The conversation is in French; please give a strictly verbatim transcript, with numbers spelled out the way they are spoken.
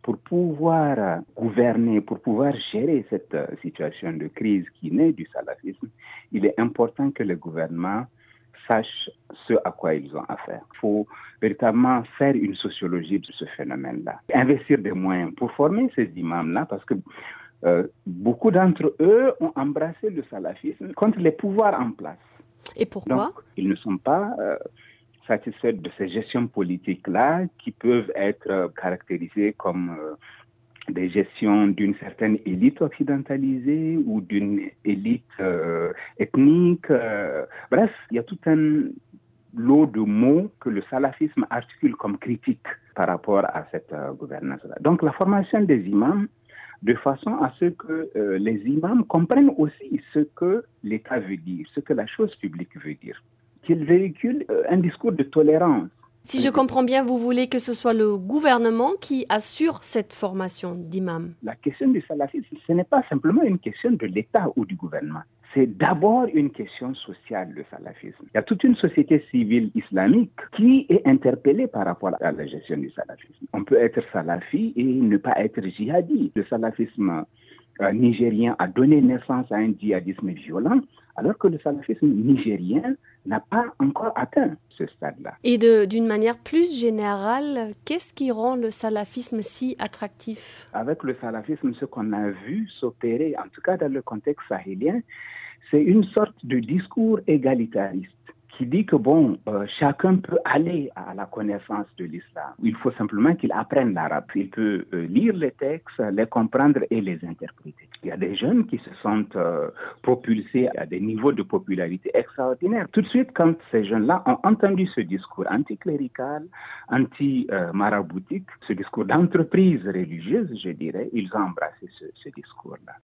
pour pouvoir euh, gouverner, pour pouvoir gérer cette euh, situation de crise qui naît du salafisme, il est important que le gouvernement sache ce à quoi ils ont affaire. Il faut véritablement faire une sociologie de ce phénomène-là. Investir des moyens pour former ces imams-là, parce que euh, beaucoup d'entre eux ont embrassé le salafisme contre les pouvoirs en place. Et pourquoi? Donc, ils ne sont pas euh, satisfaits de ces gestions politiques-là qui peuvent être euh, caractérisées comme euh, des gestions d'une certaine élite occidentalisée ou d'une élite euh, ethnique. Euh, bref, il y a tout un lot de mots que le salafisme articule comme critique par rapport à cette euh, gouvernance-là. Donc, la formation des imams, de façon à ce que euh, les imams comprennent aussi ce que l'État veut dire, ce que la chose publique veut dire, qu'ils véhiculent euh, un discours de tolérance. Si je comprends bien, vous voulez que ce soit le gouvernement qui assure cette formation d'imam. La question du salafisme, ce n'est pas simplement une question de l'État ou du gouvernement. C'est d'abord une question sociale, le salafisme. Il y a toute une société civile islamique qui est interpellée par rapport à la gestion du salafisme. On peut être salafi et ne pas être djihadi. Le salafisme euh, nigérien a donné naissance à un djihadisme violent, alors que le salafisme nigérien n'a pas encore atteint ce stade-là. Et de, d'une manière plus générale, qu'est-ce qui rend le salafisme si attractif? Avec le salafisme, ce qu'on a vu s'opérer, en tout cas dans le contexte sahélien, c'est une sorte de discours égalitariste qui dit que bon, euh, chacun peut aller à la connaissance de l'islam. Il faut simplement qu'il apprenne l'arabe. Il peut euh, lire les textes, les comprendre et les interpréter. Il y a des jeunes qui se sentent euh, propulsés à des niveaux de popularité extraordinaires. Tout de suite, quand ces jeunes-là ont entendu ce discours anticlérical, anti-maraboutique, ce discours d'entreprise religieuse, je dirais, ils ont embrassé ce, ce discours-là.